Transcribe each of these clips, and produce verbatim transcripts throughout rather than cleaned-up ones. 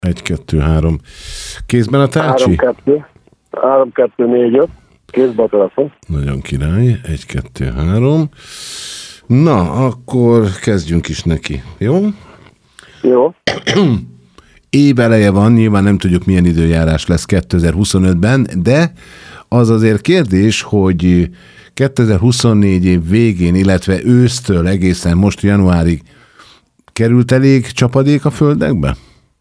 egy, kettő, három. Kézben a tárcsi? három, kettő, három, kettő, négy, öt. Kézben a telefon. Nagyon király. egy, kettő, három. Na, akkor kezdjünk is neki. Jó? Jó. Év eleje van, nyilván nem tudjuk, milyen időjárás lesz kétezer-huszonötben, de az azért kérdés, hogy kétezer-huszonnégy év végén, illetve ősztől egészen most januárig került elég csapadék a földekbe?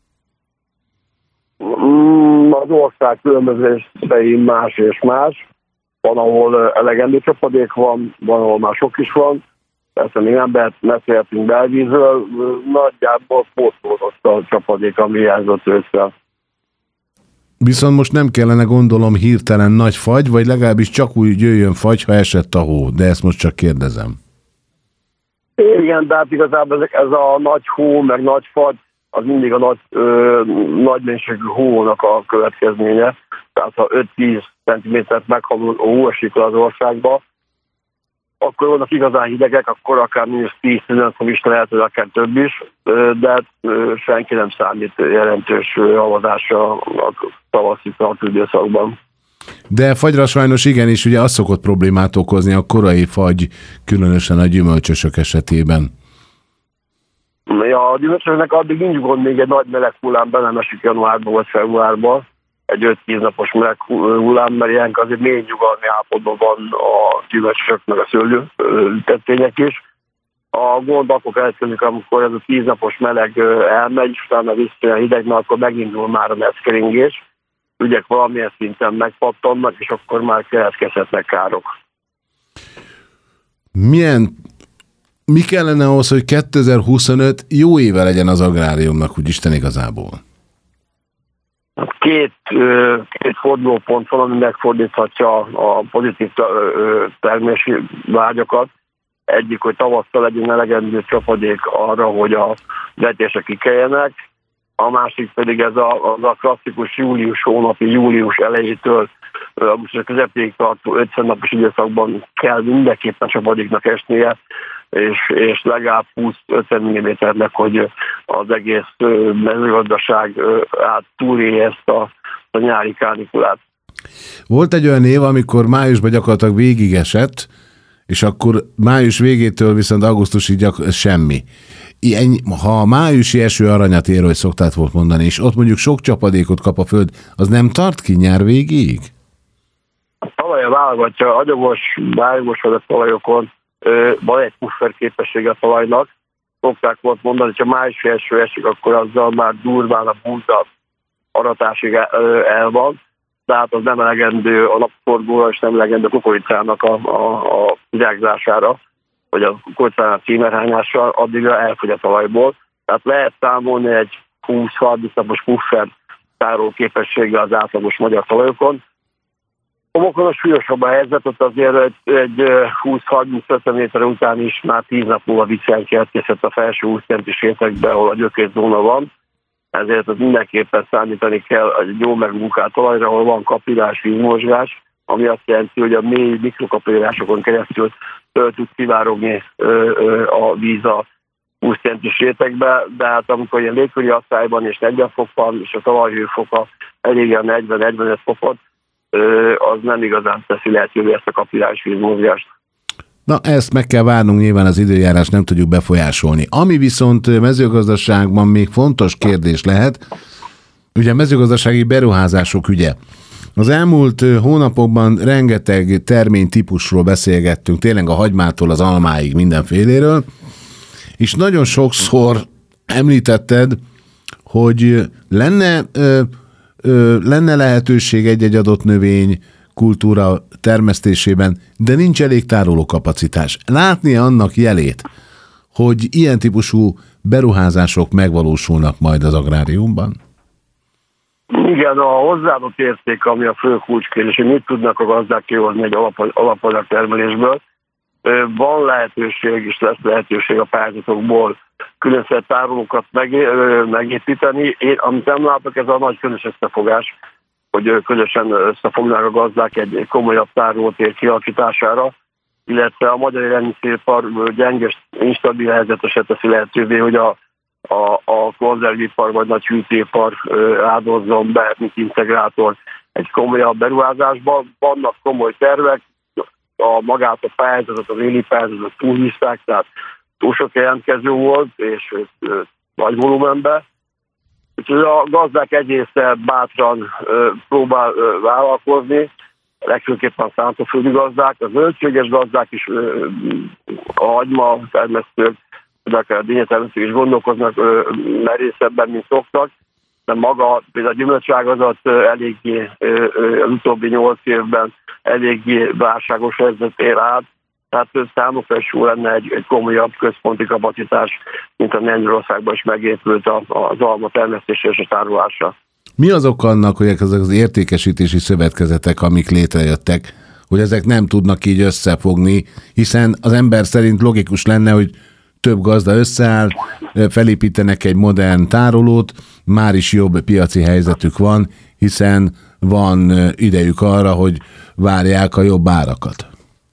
Az ország különböző részein más és más. Van, ahol elegendő csapadék van, van, ahol már sok is van. Persze még nem beszéltünk belvízről, nagyjából pótlódott a csapadék, ami hiányzott ősszel. Viszont most nem kellene, gondolom, hirtelen nagy fagy, vagy legalábbis csak úgy jöjjön fagy, ha esett a hó, de ezt most csak kérdezem. Igen, de hát igazából ez a nagy hó, meg nagy fagy, az mindig a nagy, ö, nagy mennyiségű hónak a következménye. Tehát ha öt-tíz centimétert meghaló hó esik az országba, akkor vannak igazán hidegek, akkor akár mínusz tíz-tizenöt fok is lehet, hogy akár több is, de senki nem számít jelentős havazásra a tavaszi időszakban. De fagyra sajnos igenis, ugye az szokott problémát okozni a korai fagy, különösen a gyümölcsösök esetében. Ja, a gyümölcsösnek addig nincs gond, még egy nagy meleg hullám be nem esik januárban vagy februárban, egy öt-tíz napos meleg hullám, mert ilyenkor azért mély nyugalmi állapotban van a gyümölcsösök meg a szőlő tettények is. A gond akkor keletkezik, amikor ez a tíz napos meleg elmegy, és utána visszajön hideg, mert akkor megindul már a neszkeringés. Ügyek valamilyen szinten megpattannak, és akkor már keletkezhetnek károk. Milyen, mi kellene ahhoz, hogy kétezer-huszonöt jó éve legyen az agráriumnak, úgy Isten igazából? Két, két fordulópont van, ami megfordíthatja a pozitív termési vágyakat. Egyik, hogy tavasszal legyen elegendő csapadék arra, hogy a vetések kikeljenek. A másik pedig ez a, az a klasszikus július hónapi, július elejétől augusztus közepéig tartó ötven napos időszakban kell mindenképpen csapadéknak esnie, és, és legalább húsz-ötven milliméternek, hogy az egész mezőgazdaság át túlélje ezt a, a nyári kánikulát. Volt egy olyan év, amikor májusban gyakorlatilag végig esett, és akkor május végétől viszont augusztusig gyak- semmi. Ilyen, ha a májusi eső aranyat ér, hogy szoktát volt mondani, és ott mondjuk sok csapadékot kap a föld, az nem tart ki nyár végéig? A talaj válogatja, agyagos, bájogos vagy a talajokon van egy puffer képessége a talajnak. Szokták volt mondani, hogy ha májusi eső esik, akkor azzal már durván a búza aratásig el van. Tehát az nem elegendő a napforgóra, és nem elegendő a kukoricának a, a, a virágzására, vagy a kukoricának címerhányással, addigra elfogy a talajból. Tehát lehet számolni egy húsz-harminc napos puffer tároló képessége az átlagos magyar talajokon. Homokon a súlyosabb a helyzet, ott azért egy, egy húsz-harminc-ötven méter után is már tíz nap múlva viszont keletkezhet a felső húsz centis rétegbe, ahol a gyökérzóna van. Ezért az mindenképpen számítani kell egy jó megmunkált talajra, ahol van kapillás vízmozgás, ami azt jelenti, hogy a mély mikrokapillásokon keresztül tud kivárogni a víz a húsz centis rétegbe, de hát amikor ilyen légköri asszályban és negyven fok van, és a talajhőfoka elég a negyven-negyvenöt fokot, az nem igazán teszi lehetővé ezt a kapillás vízmozgást. Na, ezt meg kell várnunk, nyilván az időjárás nem tudjuk befolyásolni. Ami viszont mezőgazdaságban még fontos kérdés lehet, ugye a mezőgazdasági beruházások ügye. Az elmúlt hónapokban rengeteg terménytípusról beszélgettünk, tényleg a hagymától az almáig mindenféléről, és nagyon sokszor említetted, hogy lenne, ö, ö, lenne lehetőség egy-egy adott növény kultúra termesztésében, de nincs elég tárolókapacitás. Látni annak jelét, hogy ilyen típusú beruházások megvalósulnak majd az agráriumban? Igen, a hozzáadott érték, ami a fő kulcskérdés, hogy mit tudnak a gazdák kihozni egy alapanyag termelésből. Van lehetőség, és lesz lehetőség a pályázatokból különféle tárolókat megépíteni. Én, amit nem látok, ez a nagy közös összefogás, hogy közösen összefognák a gazdák egy komolyabb tárolótér kialakítására, illetve a magyar élelmiszeripar gyenge, instabil helyzetesen teszi lehetővé, hogy a a, a konzervipar vagy nagy hűtőipar áldozzon be, mint integrátor egy komolyabb beruházásba. Vannak komoly tervek, a magát a pályázatot, az éli pályázatot túlhívták, tehát túl sok jelentkező volt, és nagy volumenben. Úgyhogy a gazdák egészen bátran próbál vállalkozni, legfőképpen a szántóföldi gazdák, a zöldséges gazdák is, a hagyma termesztők, a dinnyétermesztők is gondolkoznak merészebben, mint szoktak, de maga például a gyümölcságazat eléggé az utóbbi nyolc évben eléggé válságos helyzetér át, tehát számukra is jó lenne egy, egy komolyabb központi kapacitás, mint a Lengyelországban is megépült az alma termesztése és a tárolása. Mi az oka annak, hogy ezek az értékesítési szövetkezetek, amik létrejöttek, hogy ezek nem tudnak így összefogni, hiszen az ember szerint logikus lenne, hogy több gazda összeáll, felépítenek egy modern tárolót, már is jobb piaci helyzetük van, hiszen van idejük arra, hogy várják a jobb árakat.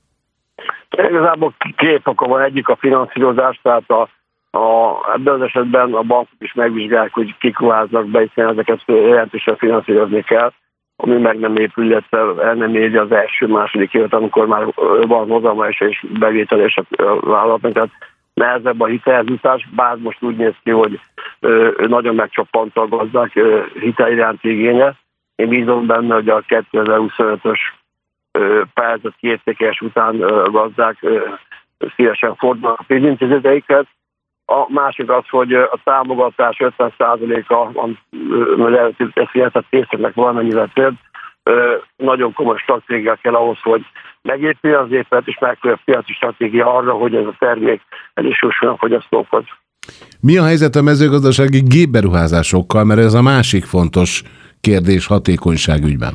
Igazából két oka van, egyik a finanszírozás, tehát a, a, ebben az esetben a bankok is megvizsgálják, hogy kik ruháznak be, hiszen ezeket jelentősen finanszírozni kell, ami meg nem épül, illetve el nem éri az első-második évet, amikor már van hozama és bevételés a vállalatnak, tehát nehezebb a hitelzutás, bár most úgy néz ki, hogy ö, nagyon megcsappant a gazdák ö, hitel iránti igénye. Én bízom benne, hogy a kétezer-huszonötös pályázat kiértékelés után a gazdák ö, szívesen fordulnak a pénzintézeteikhez. A másik az, hogy a támogatás ötven százaléka, ezt jelentett pénzeknek valamennyivel több, nagyon komoly stratégia kell ahhoz, hogy megépülje az épület, és megfelelő piaci stratégia arra, hogy ez a termék elisússon a fogyasztókhoz. Mi a helyzet a mezőgazdasági gépberuházásokkal, mert ez a másik fontos kérdés hatékonyságügyben?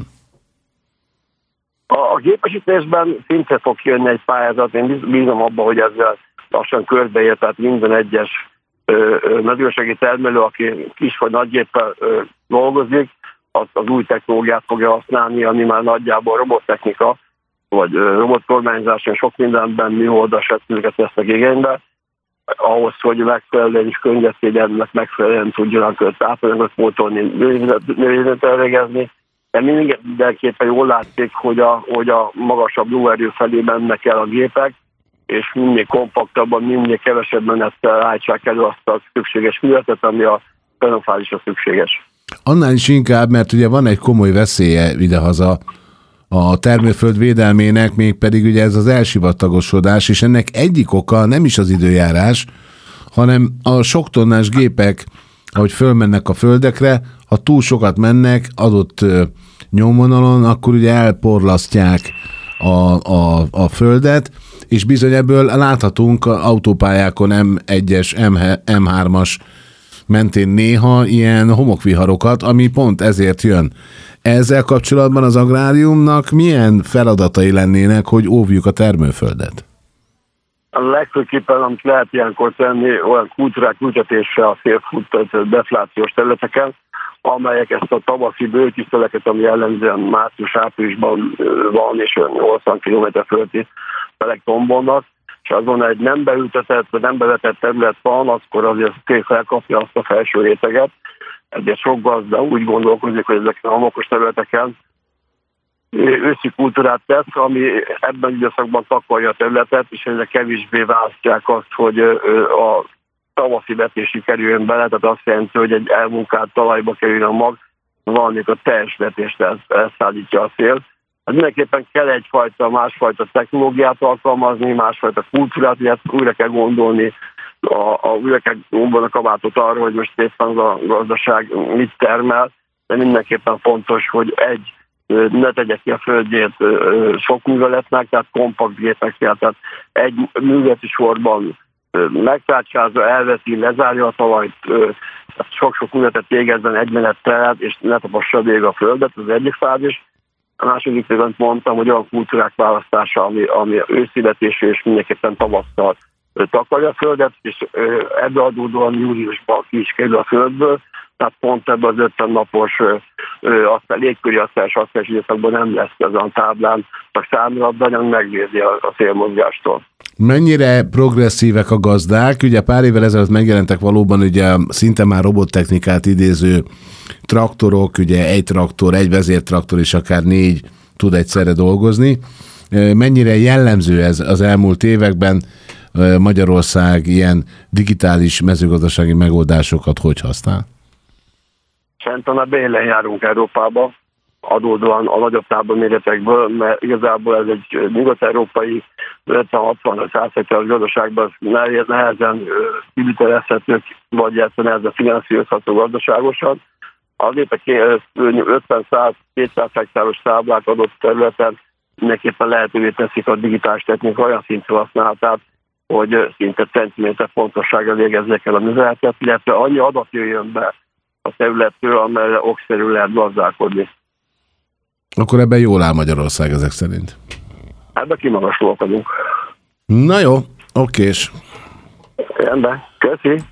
A gépesítésben szinte fog jönni egy pályázat, én bízom abban, hogy ezzel lassan körbeér, tehát minden egyes mezőgazdasági termelő, aki kis vagy nagy géppel dolgozik, az, az új technológiát fogja használni, ami már nagyjából robottechnika, vagy robotkormányzás, és sok mindenben műholdas eszközöket vesznek igénybe, ahhoz, hogy megfelelően is környezetvédelmnek megfelelően tudjanak tápanyagot pótolni, növényzetet elvégezni. De mindenképpen jól látszik, hogy a, hogy a magasabb lóerő felé mennek el a gépek, és minél kompaktabban, minél kevesebb menettel állítsák elő azt a szükséges művetet, ami a fenofázisra szükséges. Annál is inkább, mert ugye van egy komoly veszélye idehaza a termőföld védelmének, mégpedig ugye ez az elsivatagosodás, és ennek egyik oka nem is az időjárás, hanem a sok tonnás gépek, ahogy fölmennek a földekre, ha túl sokat mennek adott nyomvonalon, akkor ugye elporlasztják a, a, a földet, és bizony ebből láthatunk autópályákon em egyes, em hármas mentén néha ilyen homokviharokat, ami pont ezért jön. Ezzel kapcsolatban az agráriumnak milyen feladatai lennének, hogy óvjuk a termőföldet? A legfőképpen, amit lehet ilyenkor tenni, olyan kultúrák ültetése a szélfut deflációs területeken, amelyek ezt a tavaszi bőkiszteleket, ami jellemzően március-áprilisban van, és nyolcvan kilométer fölötti felek tombolnak, és azon egy nem beültetett, vagy nem bevetett terület van, akkor azért tényleg felkapja azt a felső réteget. Ezért sok gazda úgy gondolkozik, hogy ezeken a homokos területeken őszi kultúrát tesz, ami ebben időszakban takarja a területet, és ezek kevésbé választják azt, hogy a tavaszi vetési kerüljön bele, tehát azt jelenti, hogy egy elmunkált talajba kerül a mag, valamik a teljes vetést elszállítja a szél. Hát mindenképpen kell egyfajta, másfajta technológiát alkalmazni, másfajta kultúrát, hogy ezt újra kell gondolni, a, a, újra kell gondolni a kabátot arra, hogy most éppen az a gazdaság mit termel, de mindenképpen fontos, hogy egy, ne tegye ki a földjét sok műveletnek, tehát kompakt gépek kell, tehát egy műveleti sorban megtárcsázza, elveszi, lezárja a talajt, sok-sok műveletet végezzen egy menettel, és ne tapassa végig a földet, az egyik fázis. A második amit mondtam, hogy olyan kultúrák választása, ami, ami őszivetésű és mindenképpen tavasszal takarja a földet, és ebből adódóan júliusban ki is kerül a földből, tehát pont ebben az ötven napos aztán légköri aztás aztás időszakban nem lesz ezen a táblán, csak számítatanyag megvédi a, a szélmozgástól. Mennyire progresszívek a gazdák? Ugye pár évvel ezelőtt megjelentek valóban ugye szinte már robottechnikát idéző traktorok, ugye egy traktor, egy vezértraktor és akár négy tud egyszerre dolgozni. Mennyire jellemző ez az elmúlt években? Magyarország ilyen digitális mezőgazdasági megoldásokat hogy használ? Szerintem a bélen járunk Európába, adódóan a nagyobb táborméretekből, mert igazából ez egy nyugat-európai ötven-hatvan-száz hektáros gazdaságban nehezen kivitelezhető, vagy ezt nehezen finanszírozható gazdaságosan. Azért a ötven-száz-kétszáz hektáros táblák adott területen mindenképpen lehetővé teszik a digitális technika olyan szintű használatát, hogy szinte centiméter pontossággal végezzék el a műveletet, illetve annyi adat jöjjön be a területről, amelyre okszerű lehet gazdálkodni. Akkor ebben jól áll Magyarország ezek szerint. Ebben kimagaslóak vagyunk. Na jó, okés. Rendben, köszi.